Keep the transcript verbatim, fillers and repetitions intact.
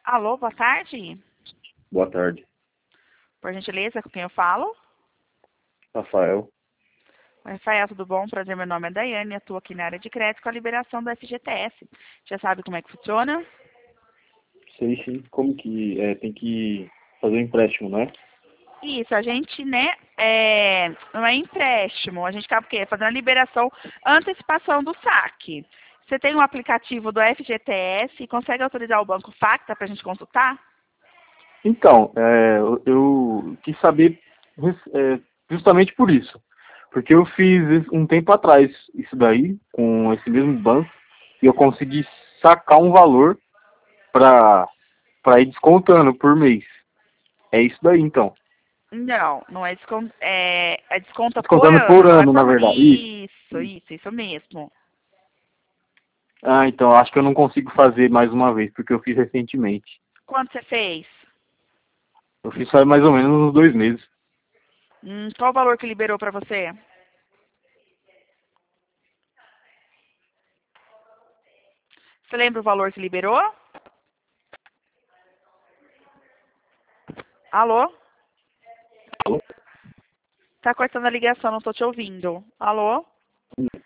Alô, boa tarde. Boa tarde, Por gentileza, com quem eu falo? Rafael. Oi, Rafael, tudo bom? Prazer, meu nome é Daiane, atuo aqui na área de crédito com a liberação do F G T S. Já sabe como é que funciona? Sei sim, como que é, tem que fazer um empréstimo, né? Isso, a gente, né, é, não é empréstimo, a gente acaba o quê? Fazendo a liberação, antecipação do saque. Você tem um aplicativo do F G T S e consegue autorizar o Banco Facta para a gente consultar? Então, é, eu, eu quis saber é, justamente por isso. Porque eu fiz um tempo atrás isso daí, com esse mesmo banco, e eu consegui sacar um valor para para ir descontando por mês. É isso daí, então. Não, não é desconto, é, é desconta por Descontando por ano, não é ano, na por... verdade. Isso. Isso, isso, isso mesmo. Ah, então, acho que eu não consigo fazer mais uma vez, porque eu fiz recentemente. Quanto você fez? Eu fiz faz mais ou menos uns dois meses. Hum, qual o valor que liberou para você? Você lembra o valor que liberou? Alô? Tá cortando a ligação, não tô te ouvindo. Alô?